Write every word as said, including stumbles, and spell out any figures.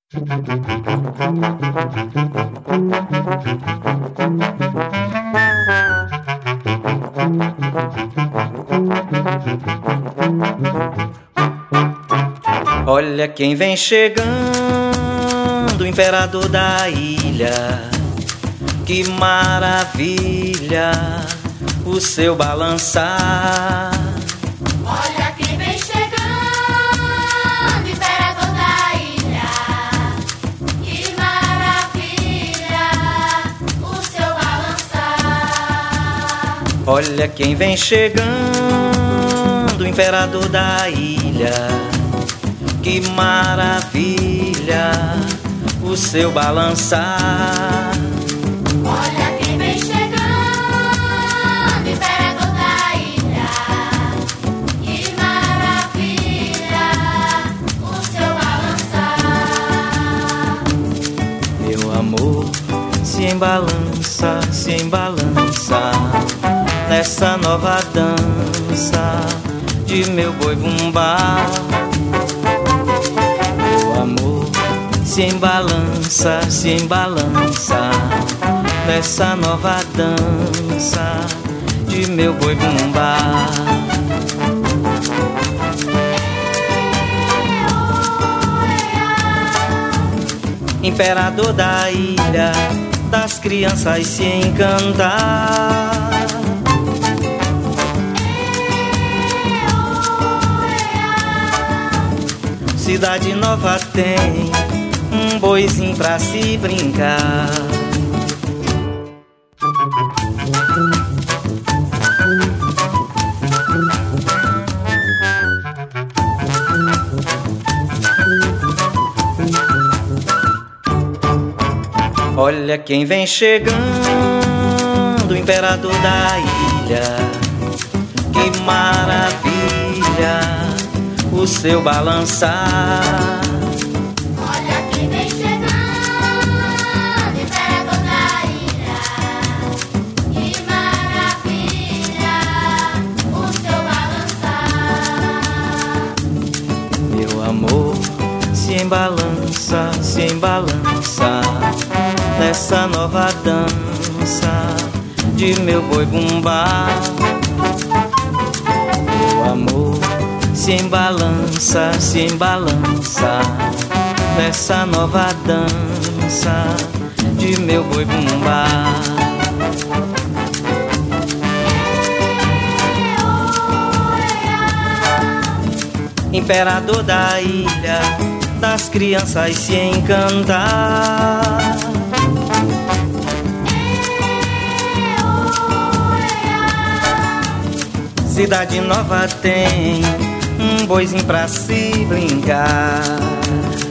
Olha quem vem chegando, o imperador da ilha. Que maravilha o seu balançar. Olha quem vem chegando, imperador da ilha. Que maravilha o seu balançar. Olha quem vem chegando, imperador da ilha. Que maravilha o seu balançar. Olha quem vem chegando, imperador da ilha. Que maravilha o seu balançar. Meu amor se embalança, se embalança nessa nova dança de meu boi bumbá. Meu amor se embalança, se embalança nessa nova dança de meu boi bumbá. Imperador da ilha, das crianças se encantar. Cidade nova tem um boizinho pra se brincar. Olha quem vem chegando, o imperador da ilha. Que maravilha o seu balançar. Olha quem vem chegando, imperador da ilha. Que maravilha o seu balançar. Meu amor se embalança, se embalança nessa nova dança de meu boi bumbá. Meu amor se embalança, se embalança nessa nova dança de meu boi bumbá. Imperador da ilha, das crianças se encantar. Cidade nova tem um boizinho pra se brincar.